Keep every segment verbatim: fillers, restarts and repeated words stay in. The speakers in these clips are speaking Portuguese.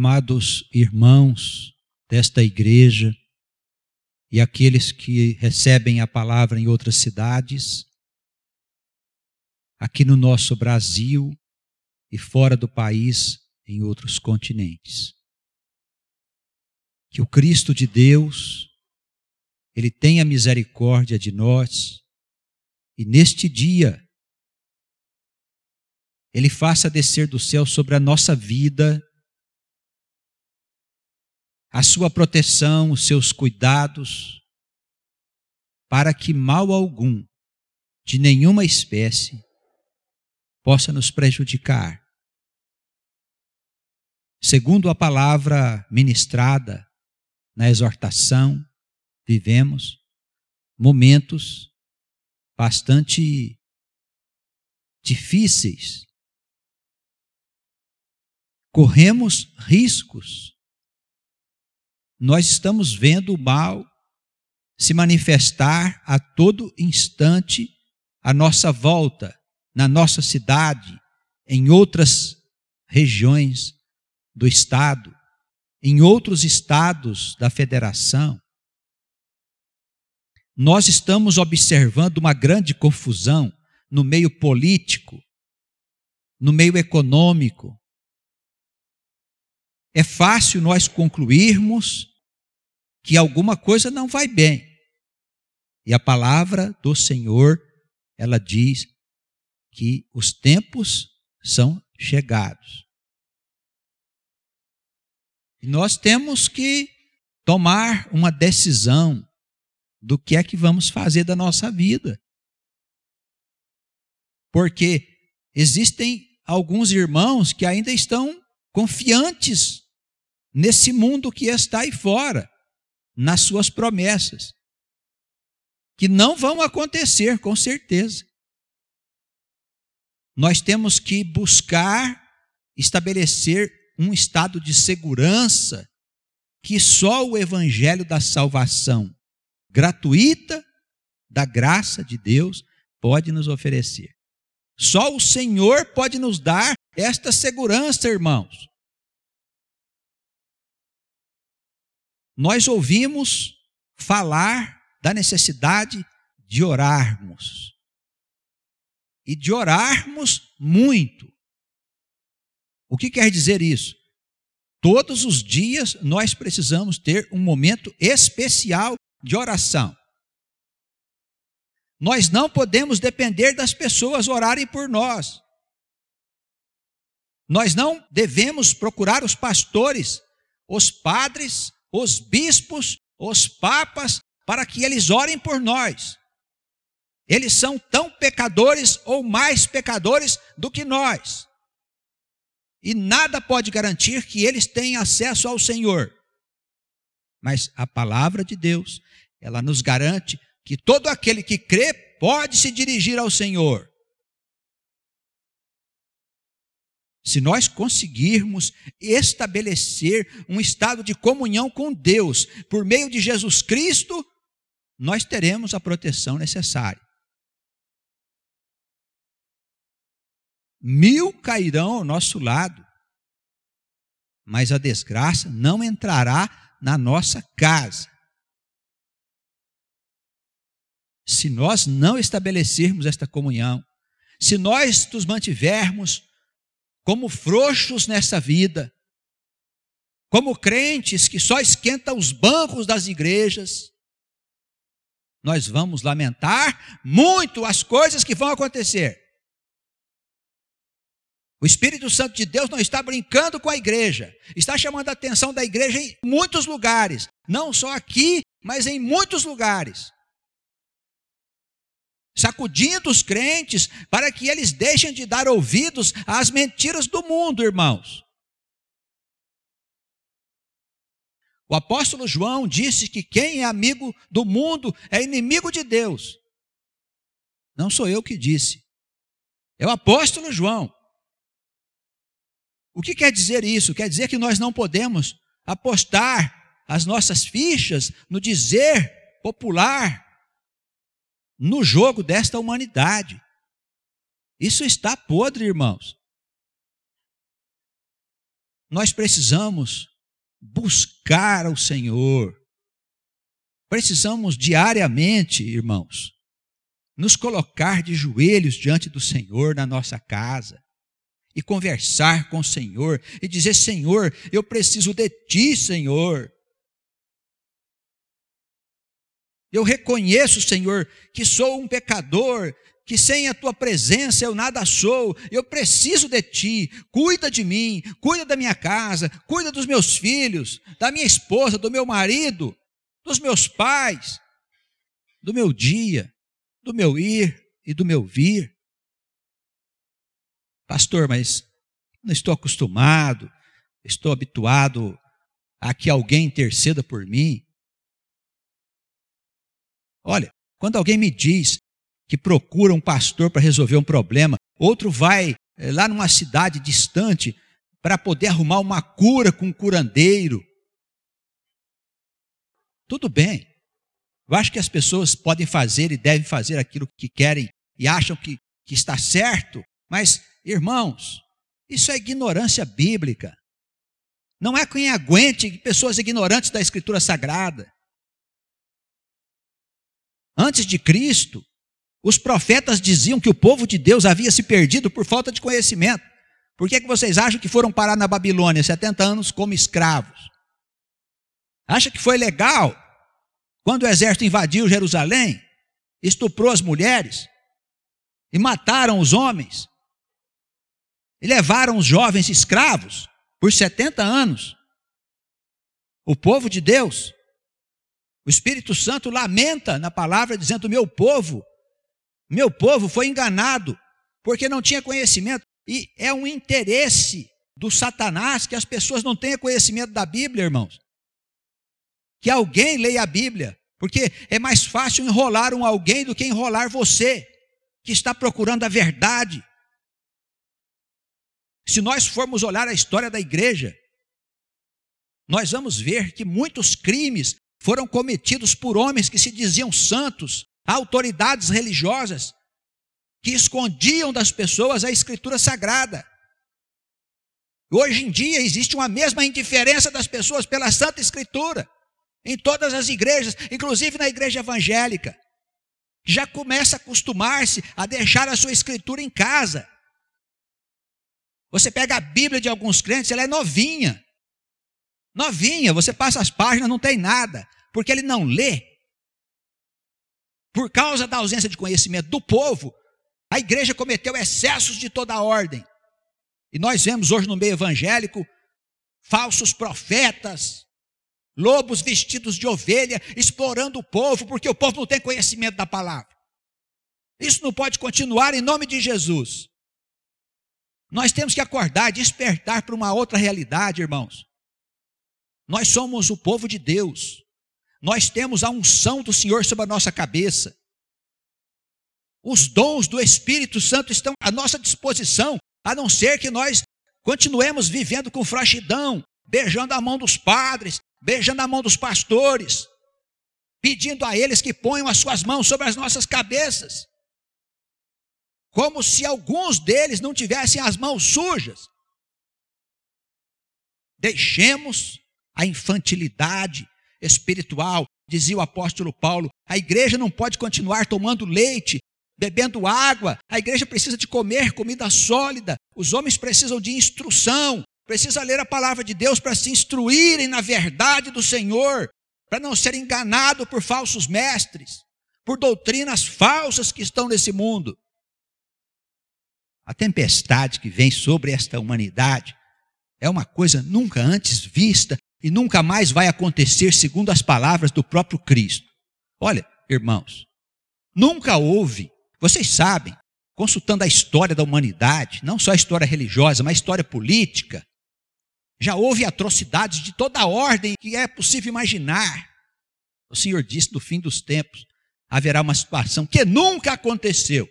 amados irmãos desta igreja e aqueles que recebem a palavra em outras cidades, aqui no nosso Brasil e fora do país, em outros continentes. Que o Cristo de Deus, Ele tenha misericórdia de nós e neste dia Ele faça descer do céu sobre a nossa vida a sua proteção, os seus cuidados, para que mal algum, de nenhuma espécie, possa nos prejudicar. Segundo a palavra ministrada na exortação, vivemos momentos bastante difíceis. Corremos riscos. Nós estamos vendo o mal se manifestar a todo instante à nossa volta, na nossa cidade, em outras regiões do estado, em outros estados da federação. Nós estamos observando uma grande confusão no meio político, no meio econômico. É fácil nós concluirmos que alguma coisa não vai bem. E a palavra do Senhor, ela diz que os tempos são chegados. E nós temos que tomar uma decisão do que é que vamos fazer da nossa vida. Porque existem alguns irmãos que ainda estão confiantes nesse mundo que está aí fora, nas suas promessas, que não vão acontecer, com certeza. Nós temos que buscar estabelecer um estado de segurança que só o evangelho da salvação gratuita, da graça de Deus, pode nos oferecer. Só o Senhor pode nos dar esta segurança, irmãos. Nós ouvimos falar da necessidade de orarmos. E de orarmos muito. O que quer dizer isso? Todos os dias nós precisamos ter um momento especial de oração. Nós não podemos depender das pessoas orarem por nós. Nós não devemos procurar os pastores, os padres, os bispos, os papas, para que eles orem por nós. Eles são tão pecadores ou mais pecadores do que nós. E nada pode garantir que eles tenham acesso ao Senhor. Mas a palavra de Deus, ela nos garante que todo aquele que crê pode se dirigir ao Senhor. Se nós conseguirmos estabelecer um estado de comunhão com Deus por meio de Jesus Cristo, nós teremos a proteção necessária. Mil cairão ao nosso lado, mas a desgraça não entrará na nossa casa. Se nós não estabelecermos esta comunhão, se nós nos mantivermos como frouxos nessa vida, como crentes que só esquentam os bancos das igrejas, nós vamos lamentar muito as coisas que vão acontecer. O Espírito Santo de Deus não está brincando com a igreja, está chamando a atenção da igreja em muitos lugares, não só aqui, mas em muitos lugares. Sacudindo os crentes para que eles deixem de dar ouvidos às mentiras do mundo, irmãos. O apóstolo João disse que quem é amigo do mundo é inimigo de Deus. Não sou eu que disse, é o apóstolo João. O que quer dizer isso? Quer dizer que nós não podemos apostar as nossas fichas no dizer popular, no jogo desta humanidade. Isso está podre, irmãos. nós precisamos buscar o Senhor. Precisamos diariamente, irmãos, nos colocar de joelhos diante do Senhor na nossa casa e conversar com o Senhor e dizer: Senhor, eu preciso de Ti, Senhor. Eu reconheço, Senhor, que sou um pecador, que sem a Tua presença eu nada sou. Eu preciso de Ti. Cuida de mim, cuida da minha casa, cuida dos meus filhos, da minha esposa, do meu marido, dos meus pais, do meu dia, do meu ir e do meu vir. Pastor, mas não estou acostumado, estou habituado a que alguém interceda por mim. Olha, quando alguém me diz que procura um pastor para resolver um problema, outro vai é, lá numa cidade distante para poder arrumar uma cura com um curandeiro. Tudo bem. Eu acho que as pessoas podem fazer e devem fazer aquilo que querem e acham que, que está certo, mas, irmãos, isso é ignorância bíblica. Não é quem aguente pessoas ignorantes da Escritura Sagrada. Antes de Cristo, os profetas diziam que o povo de Deus havia se perdido por falta de conhecimento. Por que que vocês acham que foram parar na Babilônia setenta anos como escravos? Acha que foi legal quando o exército invadiu Jerusalém, estuprou as mulheres e mataram os homens e levaram os jovens escravos por setenta anos? O povo de Deus, o Espírito Santo lamenta na palavra dizendo: meu povo, meu povo foi enganado porque não tinha conhecimento. E é um interesse do Satanás que as pessoas não tenham conhecimento da Bíblia, irmãos. Que alguém leia a Bíblia, porque é mais fácil enrolar um alguém do que enrolar você, que está procurando a verdade. Se nós formos olhar a história da igreja, nós vamos ver que muitos crimes foram cometidos por homens que se diziam santos, autoridades religiosas, que escondiam das pessoas a Escritura Sagrada. Hoje em dia existe uma mesma indiferença das pessoas pela Santa Escritura, em todas as igrejas, inclusive na igreja evangélica. Já começa a acostumar-se a deixar a sua Escritura em casa. Você pega a Bíblia de alguns crentes, ela é novinha. Novinha, você passa as páginas, não tem nada, porque ele não lê. Por causa da ausência de conhecimento do povo, a igreja cometeu excessos de toda a ordem. E nós vemos hoje no meio evangélico falsos profetas, lobos vestidos de ovelha, explorando o povo, porque o povo não tem conhecimento da palavra. Isso não pode continuar em nome de Jesus. Nós temos que acordar, despertar para uma outra realidade, irmãos. Nós somos o povo de Deus. Nós temos a unção do Senhor sobre a nossa cabeça. Os dons do Espírito Santo estão à nossa disposição, a não ser que nós continuemos vivendo com frouxidão, beijando a mão dos padres, beijando a mão dos pastores, pedindo a eles que ponham as suas mãos sobre as nossas cabeças, como se alguns deles não tivessem as mãos sujas. Deixemos a infantilidade espiritual. Dizia o apóstolo Paulo: a igreja não pode continuar tomando leite, bebendo água. A igreja precisa de comer comida sólida. Os homens precisam de instrução, precisam ler a palavra de Deus para se instruírem na verdade do Senhor, para não serem enganados por falsos mestres, por doutrinas falsas que estão nesse mundo. A tempestade que vem sobre esta humanidade é uma coisa nunca antes vista e nunca mais vai acontecer, segundo as palavras do próprio Cristo. Olha, irmãos, nunca houve, vocês sabem, consultando a história da humanidade, não só a história religiosa, mas a história política, já houve atrocidades de toda a ordem que é possível imaginar. O Senhor disse: no fim dos tempos haverá uma situação que nunca aconteceu.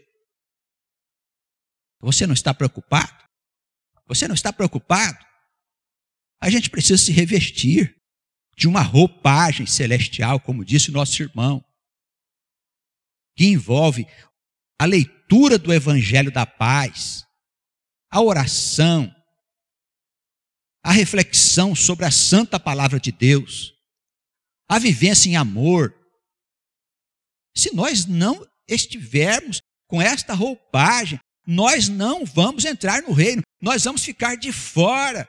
Você não está preocupado? Você não está preocupado? A gente precisa se revestir de uma roupagem celestial, como disse o nosso irmão, que envolve a leitura do Evangelho da Paz, a oração, a reflexão sobre a santa palavra de Deus, a vivência em amor. Se nós não estivermos com esta roupagem, nós não vamos entrar no reino, nós vamos ficar de fora.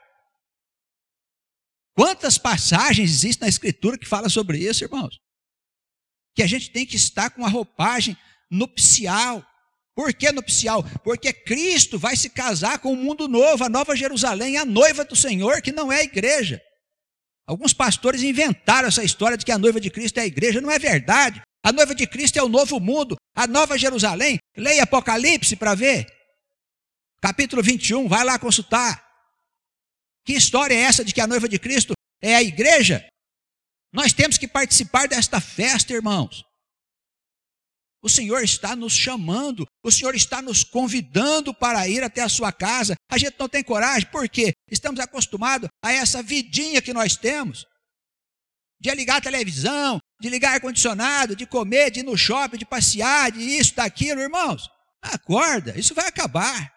Quantas passagens existem na Escritura que falam sobre isso, irmãos? Que a gente tem que estar com a roupagem nupcial. Por que nupcial? Porque Cristo vai se casar com o mundo novo, a nova Jerusalém, a noiva do Senhor, que não é a igreja. Alguns pastores inventaram essa história de que a noiva de Cristo é a igreja. Não é verdade. A noiva de Cristo é o novo mundo, a nova Jerusalém. Leia Apocalipse para ver. Capítulo vinte e um, vai lá consultar. Que história é essa de que a noiva de Cristo é a igreja? Nós temos que participar desta festa, irmãos. O Senhor está nos chamando, o Senhor está nos convidando para ir até a sua casa. A gente não tem coragem, por quê? Estamos acostumados a essa vidinha que nós temos, de ligar a televisão, de ligar ar-condicionado, de comer, de ir no shopping, de passear, de isso, daquilo, irmãos. Acorda, isso vai acabar.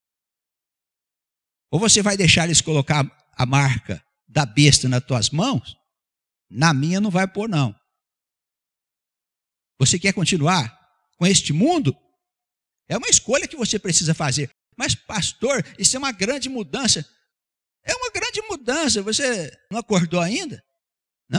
Ou você vai deixar eles colocar a marca da besta nas tuas mãos? Na minha não vai pôr, não. Você quer continuar com este mundo? É uma escolha que você precisa fazer. Mas, pastor, isso é uma grande mudança. É uma grande mudança. Você não acordou ainda? Não?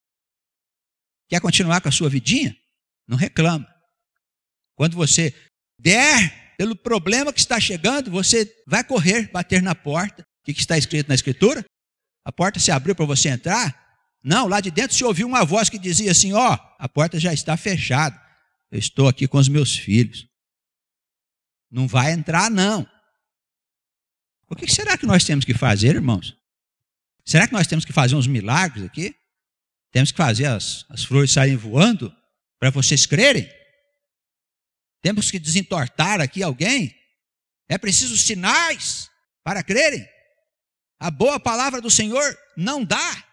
Quer continuar com a sua vidinha? Não reclama. Quando você der pelo problema que está chegando, você vai correr, bater na porta. O que está escrito na Escritura? A porta se abriu para você entrar? Não, lá de dentro se ouviu uma voz que dizia assim, ó, a porta já está fechada. Eu estou aqui com os meus filhos. Não vai entrar, não. O que será que nós temos que fazer, irmãos? Será que nós temos que fazer uns milagres aqui? Temos que fazer as, as flores saírem voando para vocês crerem? Temos que desentortar aqui alguém? É preciso sinais para crerem? A boa palavra do Senhor não dá.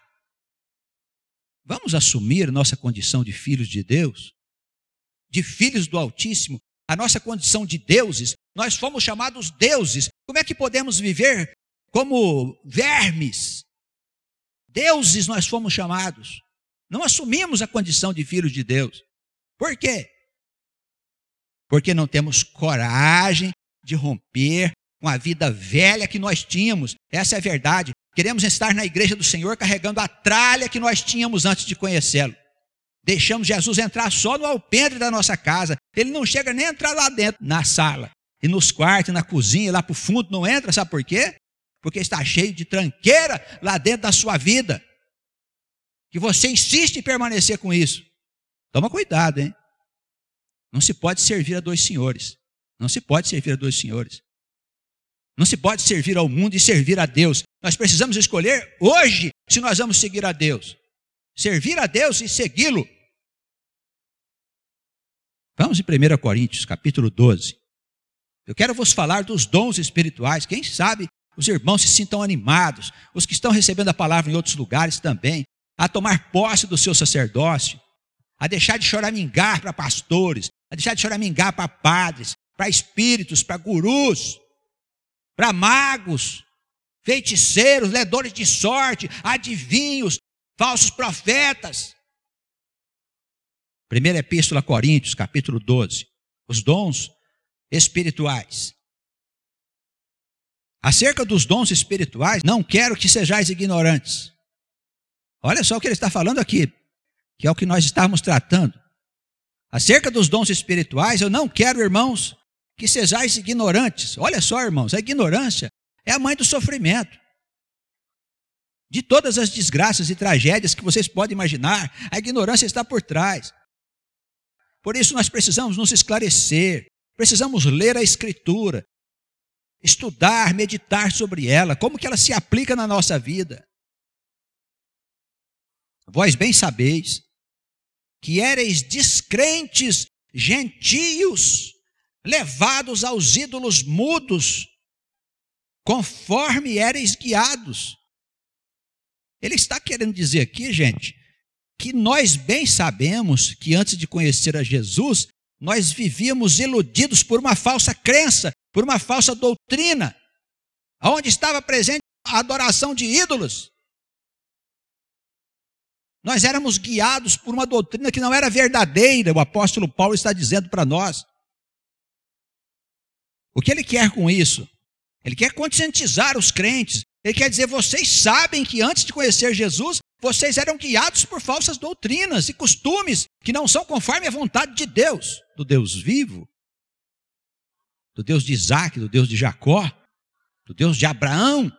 Vamos assumir nossa condição de filhos de Deus, de filhos do Altíssimo, a nossa condição de deuses. Nós fomos chamados deuses. Como é que podemos viver como vermes? Deuses nós fomos chamados. Não assumimos a condição de filhos de Deus. Por quê? Porque não temos coragem de romper com a vida velha que nós tínhamos. Essa é a verdade. Queremos estar na igreja do Senhor carregando a tralha que nós tínhamos antes de conhecê-lo. Deixamos Jesus entrar só no alpendre da nossa casa. Ele não chega nem a entrar lá dentro, na sala. E nos quartos, na cozinha, lá para o fundo, não entra. Sabe por quê? Porque está cheio de tranqueira lá dentro da sua vida. Que você insiste em permanecer com isso. Toma cuidado, hein? Não se pode servir a dois senhores. Não se pode servir a dois senhores. Não se pode servir ao mundo e servir a Deus. Nós precisamos escolher hoje se nós vamos seguir a Deus. Servir a Deus e segui-lo. Vamos em primeira Coríntios, capítulo doze. Eu quero vos falar dos dons espirituais. Quem sabe os irmãos se sintam animados, os que estão recebendo a palavra em outros lugares também, a tomar posse do seu sacerdócio, a deixar de choramingar para pastores, a deixar de choramingar para padres, para espíritos, para gurus, para magos, feiticeiros, ledores de sorte, adivinhos, falsos profetas. Primeira Epístola a Coríntios, capítulo doze. Os dons espirituais. Acerca dos dons espirituais, não quero que sejais ignorantes. Olha só o que ele está falando aqui, que é o que nós estávamos tratando. Acerca dos dons espirituais, eu não quero, irmãos, que sejais ignorantes. Olha só, irmãos, a ignorância é a mãe do sofrimento. De todas as desgraças e tragédias que vocês podem imaginar, a ignorância está por trás. Por isso nós precisamos nos esclarecer, precisamos ler a Escritura, estudar, meditar sobre ela, como que ela se aplica na nossa vida. Vós bem sabeis que éreis descrentes, gentios, levados aos ídolos mudos, conforme éreis guiados. Ele está querendo dizer aqui, gente, que nós bem sabemos que antes de conhecer a Jesus, nós vivíamos iludidos por uma falsa crença, por uma falsa doutrina, onde estava presente a adoração de ídolos. Nós éramos guiados por uma doutrina que não era verdadeira, o apóstolo Paulo está dizendo para nós. O que ele quer com isso? Ele quer conscientizar os crentes. Ele quer dizer, vocês sabem que antes de conhecer Jesus, vocês eram guiados por falsas doutrinas e costumes que não são conforme a vontade de Deus, do Deus vivo, do Deus de Isaac, do Deus de Jacó, do Deus de Abraão.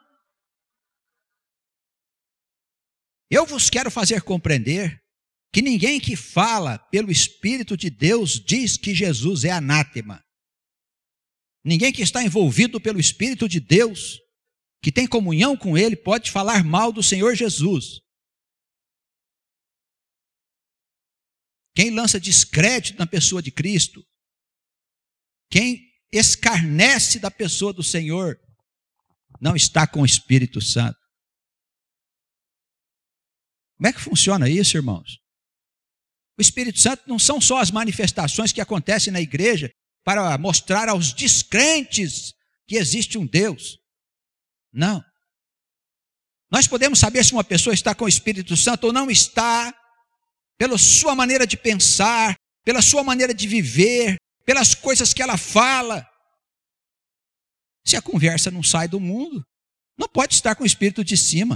Eu vos quero fazer compreender que ninguém que fala pelo Espírito de Deus diz que Jesus é anátema. Ninguém que está envolvido pelo Espírito de Deus, que tem comunhão com Ele, pode falar mal do Senhor Jesus. Quem lança descrédito na pessoa de Cristo, quem escarnece da pessoa do Senhor, não está com o Espírito Santo. Como é que funciona isso, irmãos? O Espírito Santo não são só as manifestações que acontecem na igreja para mostrar aos descrentes que existe um Deus. Não. Nós podemos saber se uma pessoa está com o Espírito Santo ou não está, pela sua maneira de pensar, pela sua maneira de viver, pelas coisas que ela fala. Se a conversa não sai do mundo, não pode estar com o Espírito de cima.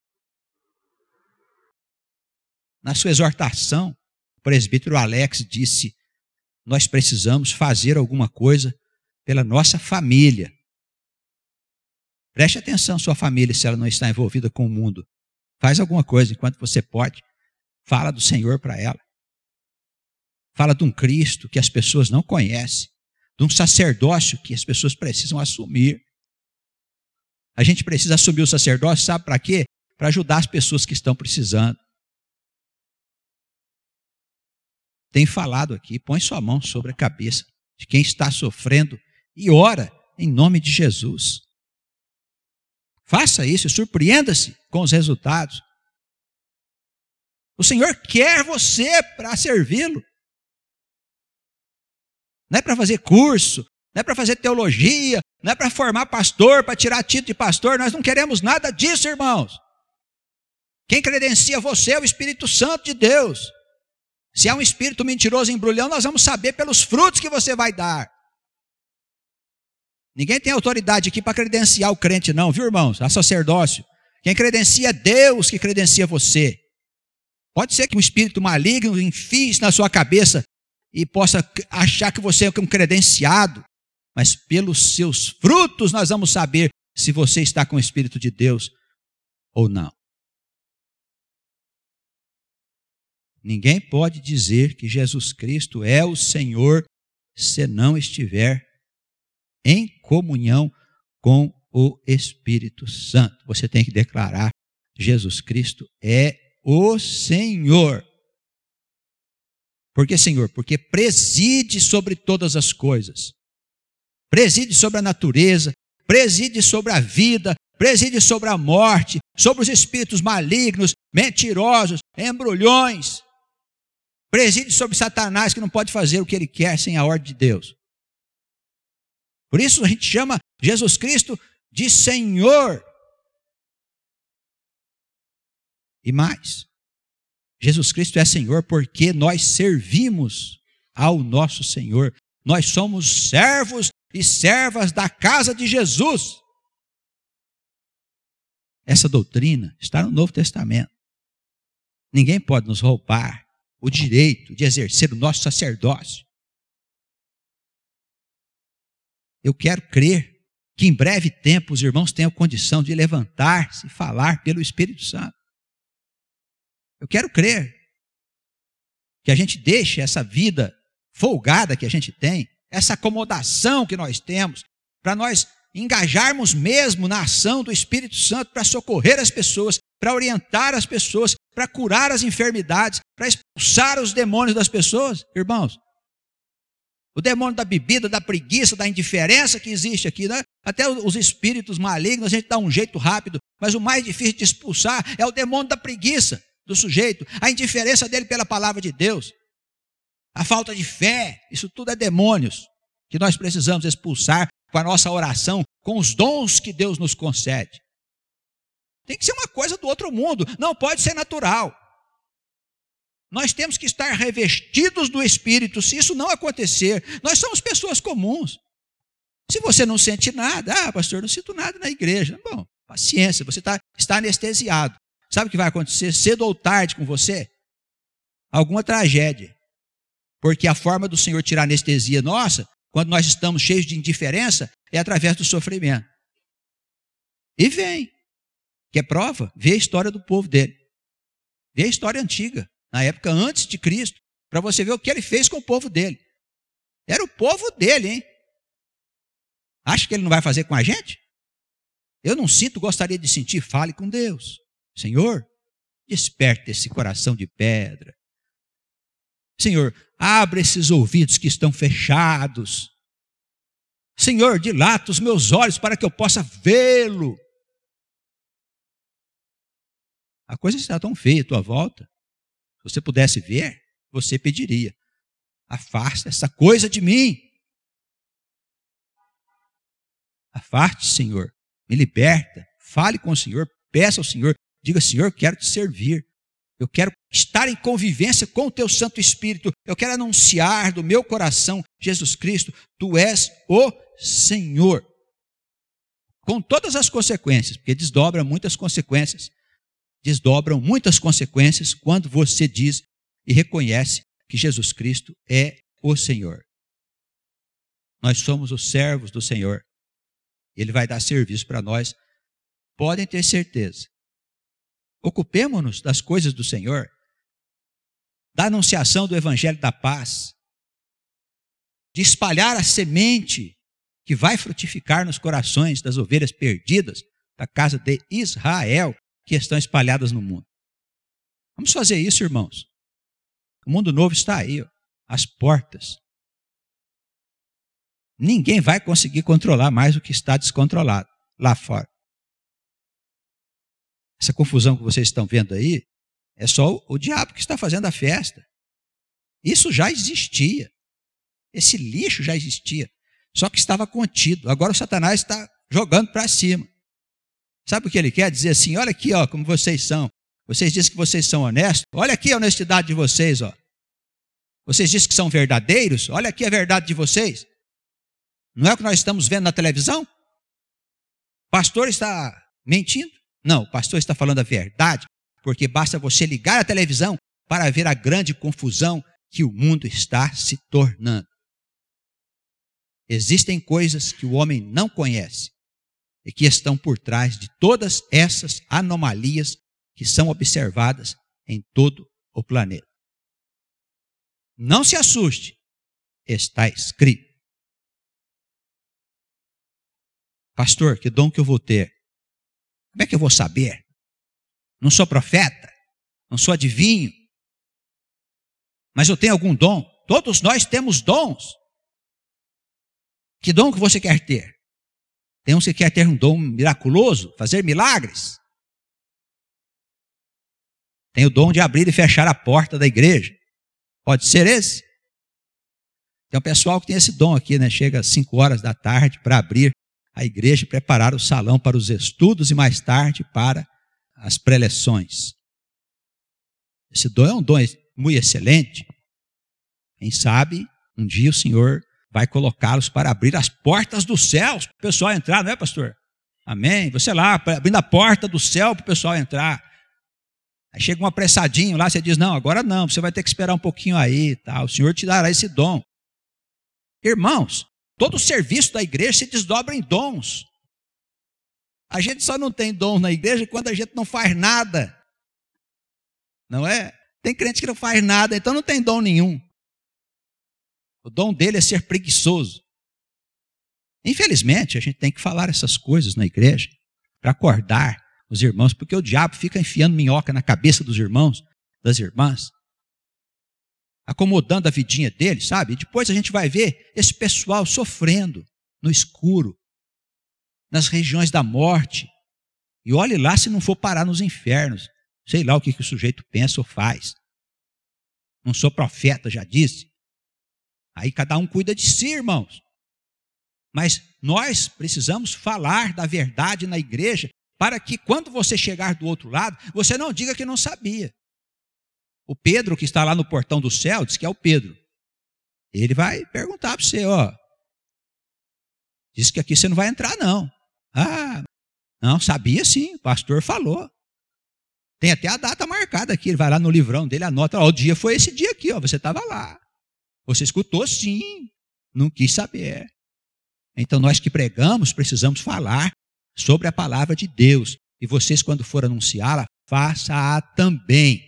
Na sua exortação, o presbítero Alex disse, nós precisamos fazer alguma coisa pela nossa família. Preste atenção, sua família, se ela não está envolvida com o mundo. Faz alguma coisa enquanto você pode. Fala do Senhor para ela. Fala de um Cristo que as pessoas não conhecem. De um sacerdócio que as pessoas precisam assumir. A gente precisa assumir o sacerdócio, sabe para quê? Para ajudar as pessoas que estão precisando. Tem falado aqui, põe sua mão sobre a cabeça de quem está sofrendo e ora em nome de Jesus. Faça isso e surpreenda-se com os resultados. O Senhor quer você para servi-lo. Não é para fazer curso, não é para fazer teologia, não é para formar pastor, para tirar título de pastor. Nós não queremos nada disso, irmãos. Quem credencia você é o Espírito Santo de Deus. Se é um espírito mentiroso embrulhão, nós vamos saber pelos frutos que você vai dar. Ninguém tem autoridade aqui para credenciar o crente não, viu, irmãos? A sacerdócio. Quem credencia é Deus que credencia você. Pode ser que um espírito maligno enfie isso na sua cabeça e possa achar que você é um credenciado, mas pelos seus frutos nós vamos saber se você está com o Espírito de Deus ou não. Ninguém pode dizer que Jesus Cristo é o Senhor se não estiver em comunhão com o Espírito Santo. Você tem que declarar: Jesus Cristo é o Senhor. Por que Senhor? Porque preside sobre todas as coisas. Preside sobre a natureza, preside sobre a vida, preside sobre a morte, sobre os espíritos malignos, mentirosos, embrulhões. Preside sobre Satanás, que não pode fazer o que ele quer sem a ordem de Deus. Por isso a gente chama Jesus Cristo de Senhor. E mais, Jesus Cristo é Senhor porque nós servimos ao nosso Senhor. Nós somos servos e servas da casa de Jesus. Essa doutrina está no Novo Testamento. Ninguém pode nos roubar o direito de exercer o nosso sacerdócio. Eu quero crer que em breve tempo os irmãos tenham condição de levantar-se e falar pelo Espírito Santo. Eu quero crer que a gente deixe essa vida folgada que a gente tem, essa acomodação que nós temos, para nós engajarmos mesmo na ação do Espírito Santo para socorrer as pessoas, para orientar as pessoas, para curar as enfermidades, para expulsar os demônios das pessoas. Irmãos, o demônio da bebida, da preguiça, da indiferença que existe aqui, né? Até os espíritos malignos, a gente dá um jeito rápido, mas o mais difícil de expulsar é o demônio da preguiça do sujeito, a indiferença dele pela palavra de Deus, a falta de fé. Isso tudo é demônios que nós precisamos expulsar com a nossa oração, com os dons que Deus nos concede. Tem que ser uma coisa do outro mundo, não pode ser natural. Nós temos que estar revestidos do Espírito. Se isso não acontecer, nós somos pessoas comuns. Se você não sente nada, ah, pastor, não sinto nada na igreja. Bom, paciência, você tá, está anestesiado. Sabe o que vai acontecer cedo ou tarde com você? Alguma tragédia. Porque a forma do Senhor tirar a anestesia nossa, quando nós estamos cheios de indiferença, é através do sofrimento. E vem. Quer prova? Vê a história do povo dele. Vê a história antiga, na época antes de Cristo, para você ver o que ele fez com o povo dele. Era o povo dele, hein? Acha que ele não vai fazer com a gente? Eu não sinto, gostaria de sentir. Fale com Deus. Senhor, desperte esse coração de pedra. Senhor, abre esses ouvidos que estão fechados. Senhor, dilata os meus olhos para que eu possa vê-lo. A coisa está tão feia à tua volta. Se você pudesse ver, você pediria: afasta essa coisa de mim. Afaste, Senhor. Me liberta. Fale com o Senhor. Peça ao Senhor. Diga: Senhor, eu quero te servir. Eu quero estar em convivência com o teu Santo Espírito. Eu quero anunciar do meu coração: Jesus Cristo, tu és o Senhor. Com todas as consequências, porque desdobra muitas consequências. Desdobram muitas consequências quando você diz e reconhece que Jesus Cristo é o Senhor. Nós somos os servos do Senhor. Ele vai dar serviço para nós. Podem ter certeza. Ocupemo-nos das coisas do Senhor, da anunciação do Evangelho da paz, de espalhar a semente que vai frutificar nos corações das ovelhas perdidas da casa de Israel, que estão espalhadas no mundo. Vamos fazer isso, irmãos. O mundo novo está aí, ó, às portas. Ninguém vai conseguir controlar mais o que está descontrolado lá fora. Essa confusão que vocês estão vendo aí é só o, o diabo que está fazendo a festa. Isso já existia. Esse lixo já existia. Só que estava contido. Agora o Satanás está jogando para cima. Sabe o que ele quer? Dizer assim: olha aqui, ó, como vocês são. Vocês dizem que vocês são honestos. Olha aqui a honestidade de vocês, ó. Vocês dizem que são verdadeiros. Olha aqui a verdade de vocês. Não é o que nós estamos vendo na televisão? O pastor está mentindo? Não, o pastor está falando a verdade, porque basta você ligar a televisão para ver a grande confusão que o mundo está se tornando. Existem coisas que o homem não conhece e que estão por trás de todas essas anomalias que são observadas em todo o planeta. Não se assuste, está escrito. Pastor, que dom que eu vou ter? Como é que eu vou saber? Não sou profeta, não sou adivinho, mas eu tenho algum dom. Todos nós temos dons. Que dom que você quer ter? Tem um que quer ter um dom miraculoso, fazer milagres. Tem o dom de abrir e fechar a porta da igreja. Pode ser esse? Tem um pessoal que tem esse dom aqui, né? Chega às cinco horas da tarde para abrir a igreja e preparar o salão para os estudos e mais tarde para as preleções. Esse dom é um dom muito excelente. Quem sabe, um dia o Senhor vai colocá-los para abrir as portas dos céus para o pessoal entrar, não é, pastor? Amém? Você lá, abrindo a porta do céu para o pessoal entrar. Aí chega um apressadinho lá, você diz: não, agora não, você vai ter que esperar um pouquinho aí. Tá? O Senhor te dará esse dom. Irmãos, todo o serviço da igreja se desdobra em dons. A gente só não tem dom na igreja quando a gente não faz nada. Não é? Tem crente que não faz nada, então não tem dom nenhum. O dom dele é ser preguiçoso. Infelizmente, a gente tem que falar essas coisas na igreja para acordar os irmãos, porque o diabo fica enfiando minhoca na cabeça dos irmãos, das irmãs, acomodando a vidinha deles, sabe? E depois a gente vai ver esse pessoal sofrendo no escuro, nas regiões da morte. E olhe lá se não for parar nos infernos. Sei lá o que, que o sujeito pensa ou faz. Não sou profeta, já disse. Aí cada um cuida de si, irmãos. Mas nós precisamos falar da verdade na igreja para que quando você chegar do outro lado, você não diga que não sabia. O Pedro, que está lá no portão do céu, diz que é o Pedro. Ele vai perguntar para você, ó, diz que aqui você não vai entrar não. Ah, não, sabia sim, o pastor falou. Tem até a data marcada aqui, ele vai lá no livrão dele, anota, ó, o dia foi esse dia aqui, ó, você estava lá. Você escutou sim, não quis saber. Então nós que pregamos precisamos falar sobre a palavra de Deus. E vocês, quando for anunciá-la, faça-a também.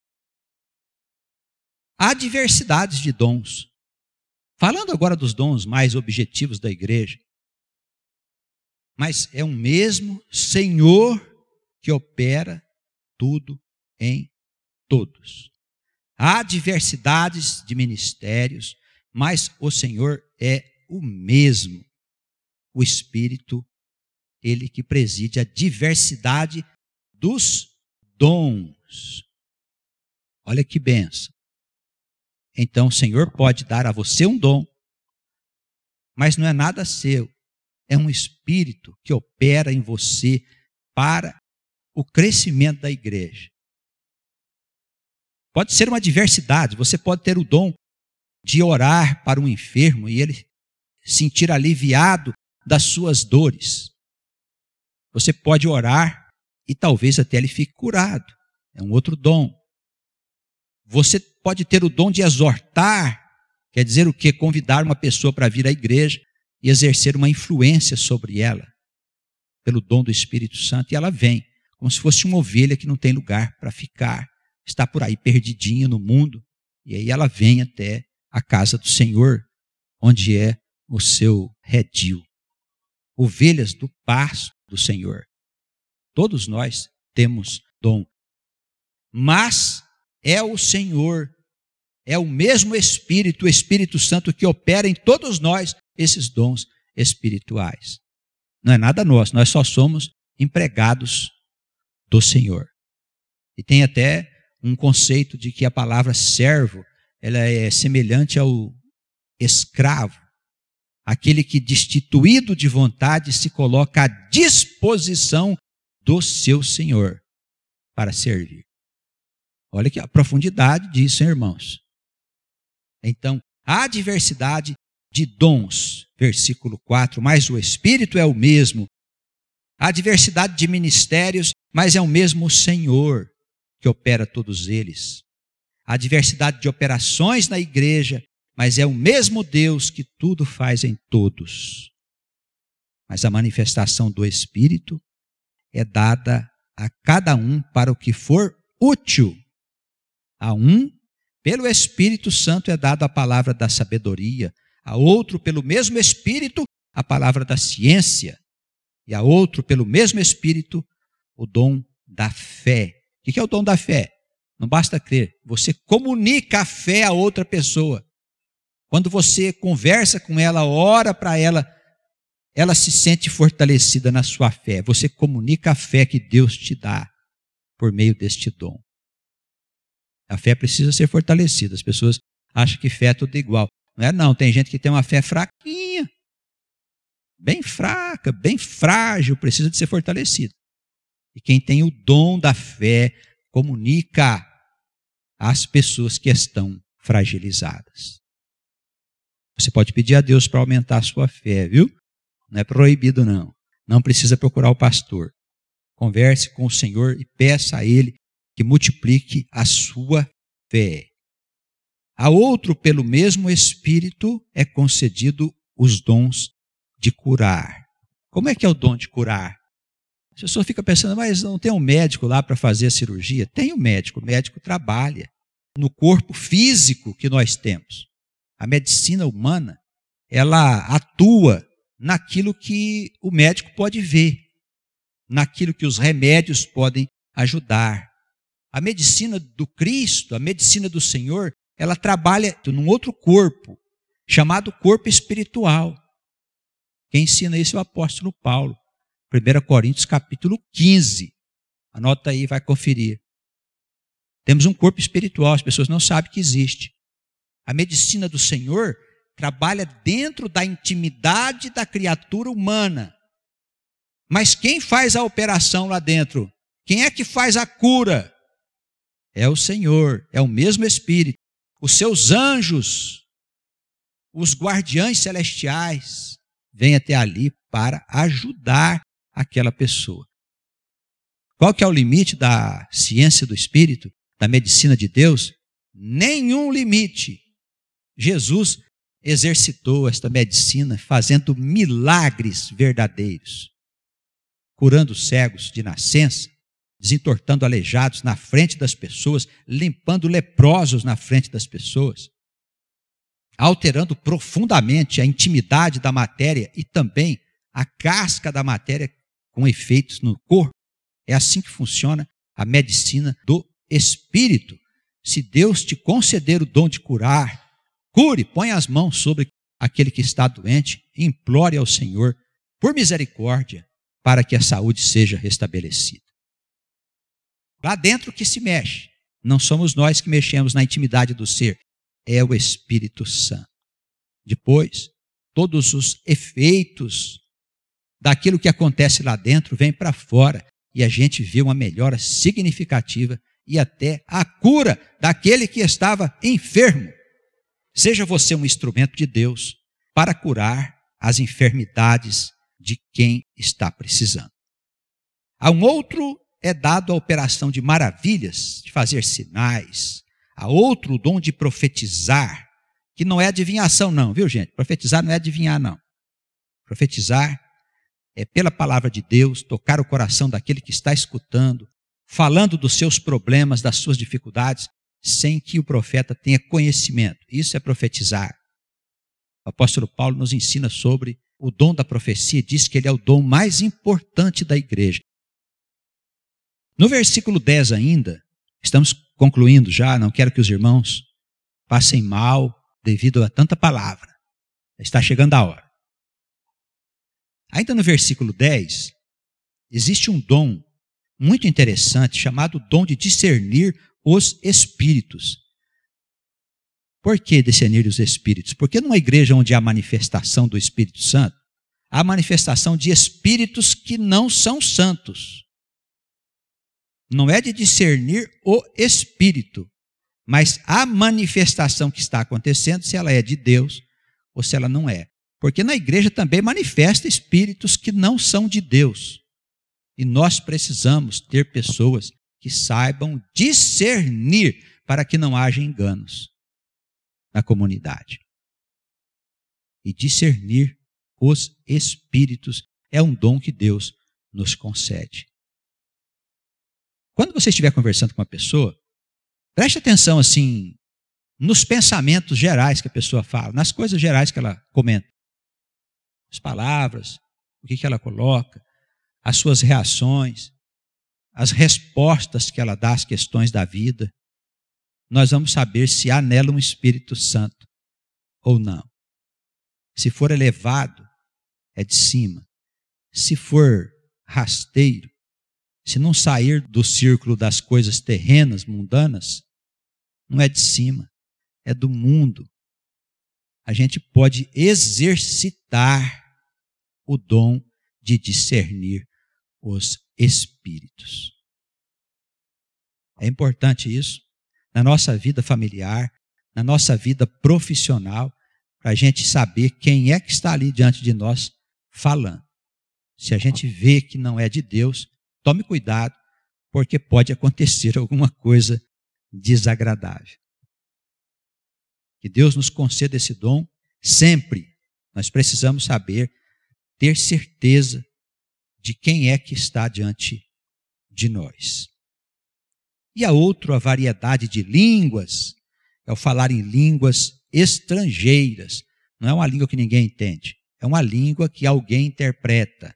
Há diversidades de dons. Falando agora dos dons mais objetivos da igreja. Mas é o mesmo Senhor que opera tudo em todos. Há diversidades de ministérios, mas o Senhor é o mesmo. O Espírito, ele que preside a diversidade dos dons. Olha que benção. Então o Senhor pode dar a você um dom, mas não é nada seu. É um Espírito que opera em você para o crescimento da igreja. Pode ser uma diversidade. Você pode ter o dom de orar para um enfermo e ele sentir aliviado das suas dores. Você pode orar e talvez até ele fique curado. É um outro dom. Você pode ter o dom de exortar, quer dizer o quê? Convidar uma pessoa para vir à igreja e exercer uma influência sobre ela, pelo dom do Espírito Santo, e ela vem, como se fosse uma ovelha que não tem lugar para ficar, está por aí perdidinha no mundo, e aí ela vem até a casa do Senhor, onde é o seu redil. Ovelhas do pasto do Senhor. Todos nós temos dom, mas é o Senhor, é o mesmo Espírito, o Espírito Santo que opera em todos nós esses dons espirituais. Não é nada nosso, nós só somos empregados do Senhor. E tem até um conceito de que a palavra servo, ela é semelhante ao escravo, aquele que destituído de vontade se coloca à disposição do seu Senhor para servir. Olha que a profundidade disso, hein, irmãos. Então, há diversidade de dons, versículo quatro, mas o Espírito é o mesmo. Há diversidade de ministérios, mas é o mesmo Senhor que opera todos eles. Há diversidade de operações na igreja, mas é o mesmo Deus que tudo faz em todos. Mas a manifestação do Espírito é dada a cada um para o que for útil. A um, pelo Espírito Santo, é dada a palavra da sabedoria. A outro, pelo mesmo Espírito, a palavra da ciência. E a outro, pelo mesmo Espírito, o dom da fé. O que é o dom da fé? Não basta crer. Você comunica a fé a outra pessoa. Quando você conversa com ela, ora para ela, ela se sente fortalecida na sua fé. Você comunica a fé que Deus te dá por meio deste dom. A fé precisa ser fortalecida. As pessoas acham que fé é tudo igual. Não é não, tem gente que tem uma fé fraquinha, bem fraca, bem frágil, precisa de ser fortalecida. E quem tem o dom da fé comunica às pessoas que estão fragilizadas. Você pode pedir a Deus para aumentar a sua fé, viu? Não é proibido não. Não precisa procurar o pastor. Converse com o Senhor e peça a Ele que multiplique a sua fé. A outro, pelo mesmo Espírito, é concedido os dons de curar. Como é que é o dom de curar? A pessoa fica pensando, mas não tem um médico lá para fazer a cirurgia? Tem um médico, o médico trabalha no corpo físico que nós temos. A medicina humana, ela atua naquilo que o médico pode ver, naquilo que os remédios podem ajudar. A medicina do Cristo, a medicina do Senhor, ela trabalha num outro corpo, chamado corpo espiritual. Quem ensina isso é o apóstolo Paulo. primeira Coríntios capítulo quinze. Anota aí, vai conferir. Temos um corpo espiritual, as pessoas não sabem que existe. A medicina do Senhor trabalha dentro da intimidade da criatura humana. Mas quem faz a operação lá dentro? Quem é que faz a cura? É o Senhor, é o mesmo Espírito. Os seus anjos, os guardiães celestiais, vêm até ali para ajudar aquela pessoa. Qual que é o limite da ciência do Espírito, da medicina de Deus? Nenhum limite. Jesus exercitou esta medicina fazendo milagres verdadeiros, curando cegos de nascença, desentortando aleijados na frente das pessoas, limpando leprosos na frente das pessoas, alterando profundamente a intimidade da matéria e também a casca da matéria com efeitos no corpo. É assim que funciona a medicina do Espírito. Se Deus te conceder o dom de curar, cure, põe as mãos sobre aquele que está doente e implore ao Senhor, por misericórdia, para que a saúde seja restabelecida. Lá dentro que se mexe, não somos nós que mexemos na intimidade do ser, é o Espírito Santo. Depois, todos os efeitos daquilo que acontece lá dentro vêm para fora e a gente vê uma melhora significativa e até a cura daquele que estava enfermo. Seja você um instrumento de Deus para curar as enfermidades de quem está precisando. A um outro é dado a operação de maravilhas, de fazer sinais. A outro o dom de profetizar, que não é adivinhação não, viu gente? Profetizar não é adivinhar não. Profetizar é pela palavra de Deus, tocar o coração daquele que está escutando, falando dos seus problemas, das suas dificuldades, sem que o profeta tenha conhecimento. Isso é profetizar. O apóstolo Paulo nos ensina sobre o dom da profecia, diz que ele é o dom mais importante da igreja. No versículo dez ainda, estamos concluindo já, não quero que os irmãos passem mal devido a tanta palavra. Está chegando a hora. Ainda no versículo dez, existe um dom muito interessante chamado dom de discernir os espíritos. Por que discernir os espíritos? Porque numa igreja onde há manifestação do Espírito Santo, há manifestação de espíritos que não são santos. Não é de discernir o espírito, mas a manifestação que está acontecendo, se ela é de Deus ou se ela não é. Porque na igreja também manifesta espíritos que não são de Deus. E nós precisamos ter pessoas que saibam discernir para que não haja enganos na comunidade. E discernir os espíritos é um dom que Deus nos concede. Quando você estiver conversando com uma pessoa, preste atenção assim nos pensamentos gerais que a pessoa fala, nas coisas gerais que ela comenta. As palavras, o que ela coloca, as suas reações, as respostas que ela dá às questões da vida. Nós vamos saber se há nela um Espírito Santo ou não. Se for elevado, é de cima. Se for rasteiro, se não sair do círculo das coisas terrenas, mundanas, não é de cima, é do mundo. A gente pode exercitar o dom de discernir os espíritos. É importante isso na nossa vida familiar, na nossa vida profissional, para a gente saber quem é que está ali diante de nós falando. Se a gente vê que não é de Deus, tome cuidado, porque pode acontecer alguma coisa desagradável. Que Deus nos conceda esse dom sempre. Nós precisamos saber, ter certeza de quem é que está diante de nós. E a outra, a variedade de línguas, é o falar em línguas estrangeiras. Não é uma língua que ninguém entende, é uma língua que alguém interpreta.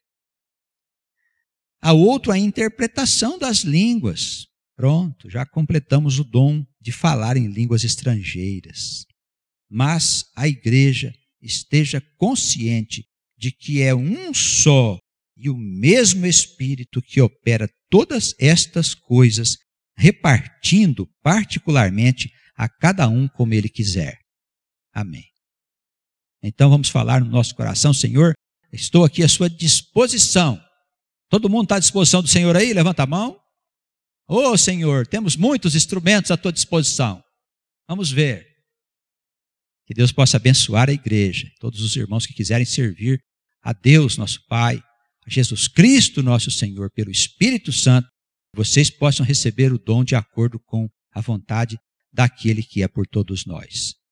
A outra, a interpretação das línguas. Pronto, já completamos o dom de falar em línguas estrangeiras. Mas a igreja esteja consciente de que é um só e o mesmo Espírito que opera todas estas coisas, repartindo particularmente a cada um como ele quiser. Amém. Então vamos falar no nosso coração: Senhor, estou aqui à sua disposição Todo mundo está à disposição do Senhor aí? Levanta a mão. Ô oh, Senhor, temos muitos instrumentos à tua disposição. Vamos ver. Que Deus possa abençoar a igreja, todos os irmãos que quiserem servir a Deus, nosso Pai, a Jesus Cristo, nosso Senhor, pelo Espírito Santo, vocês possam receber o dom de acordo com a vontade daquele que é por todos nós.